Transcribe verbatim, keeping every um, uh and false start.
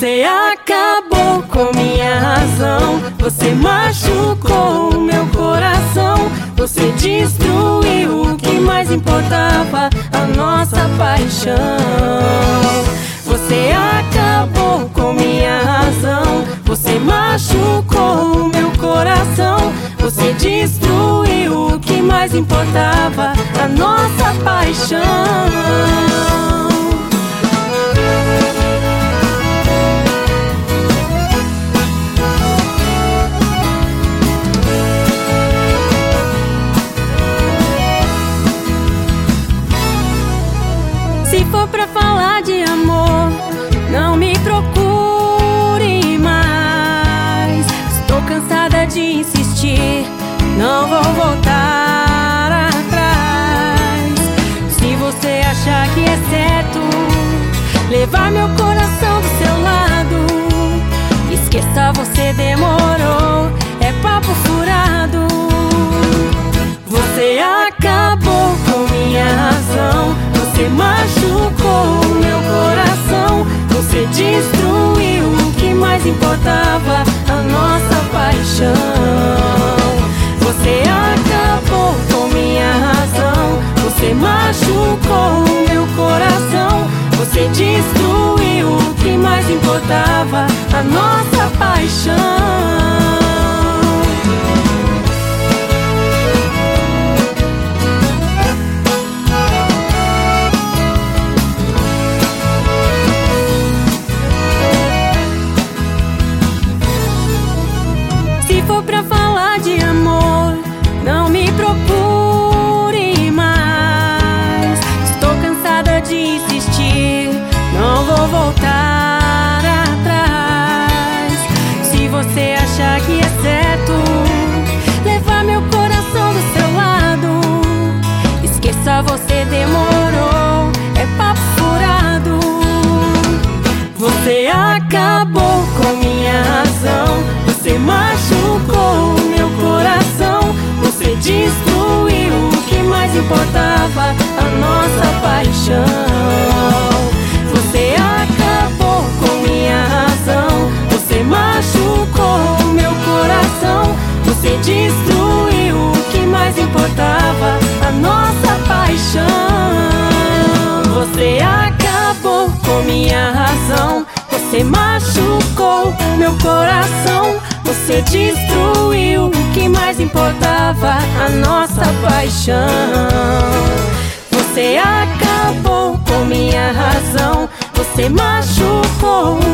Você acabou com minha razão, você machucou o meu coração, você destruiu o que mais importava, a nossa paixão. Você acabou com minha razão, você machucou o meu coração, você destruiu o que mais importava, a nossa paixão. Se for pra falar de amor, não me procure mais. Estou cansada de insistir, não vou voltar atrás. Se você achar que é certo levar meu coração do seu lado, esqueça, você demorou, é papo furado. Você acabou com minha razão, você machucou o meu coração, você destruiu o que mais importava, a nossa paixão. Você acabou com minha razão, você machucou o meu coração, você destruiu o que mais importava, a nossa paixão. Se for pra falar de amor, não me procure mais. Estou cansada de insistir, não vou voltar atrás. Se você achar que é certo levar meu coração do seu lado, esqueça, você demorou, é papo furado. Você acabou com minha razão, você machucou o meu coração, você destruiu o que mais importava, a nossa paixão. Você acabou com minha razão, você machucou o meu coração, você destruiu o que mais importava, a nossa paixão. Você acabou com minha razão, você machucou meu coração, você destruiu o que mais importava, a nossa paixão. Você acabou com minha razão, você machucou